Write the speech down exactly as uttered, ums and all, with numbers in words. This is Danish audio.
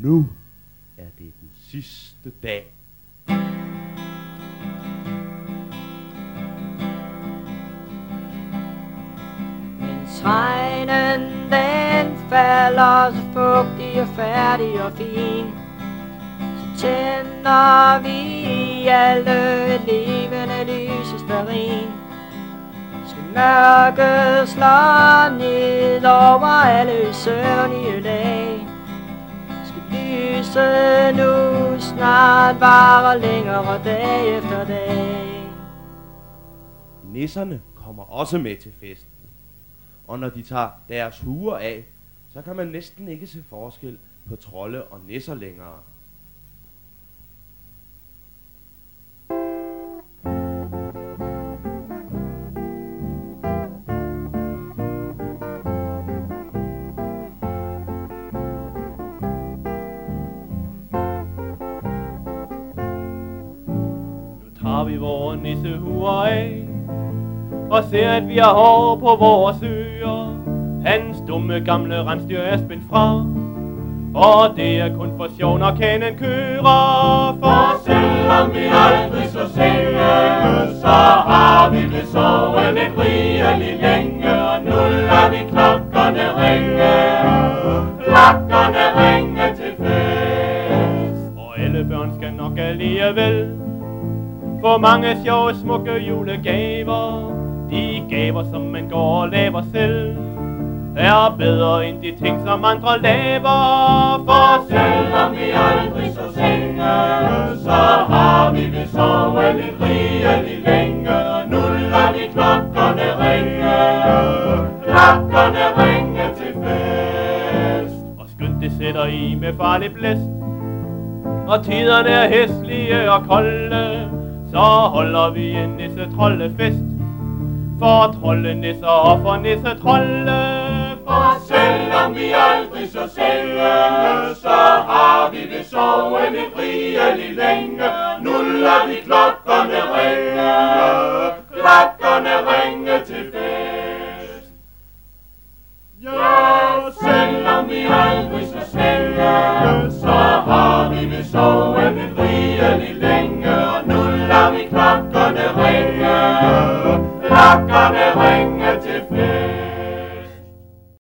nu er det den sidste dag. Mens regnen den falder så fugtig og færdig og fin, så tænder vi alle et levende lys i stearin. Skal mørket slå ned over alle søvnige lag, skal lyset nu snart vare længere dag efter dag. Nisserne kommer også med til festen, og når de tager deres huer af, så kan man næsten ikke se forskel på trolde og nisser længere. Tager vi vores nissehuer af og ser, at vi har hår på vores ører. Hans dumme gamle rensdyr er spændt fra, og det er kun for sjov, når kanen kører. For selvom vi aldrig så senge, så har vi det sovet lidt rigeligt længe. Og nu lader vi klokkerne ringe, klokkerne ringe til fest. Og alle børn skal nok alligevel få mange sjove, smukke julegaver. De gaver, som man går og laver selv, er bedre end de ting, som andre laver. For selvom vi aldrig så senge, så har vi det sove lidt rigeligt længe. Nu lader vi klokkerne ringe, klokkerne ringe til fest. Og skønt det sætter i med farlig blæst, og tiderne er hæslige og kolde, så holder vi en nisse-trollefest. For trollenisser og for nisse-trolle. For selvom vi aldrig så senge, så har vi det sove lidt rigeligt længe.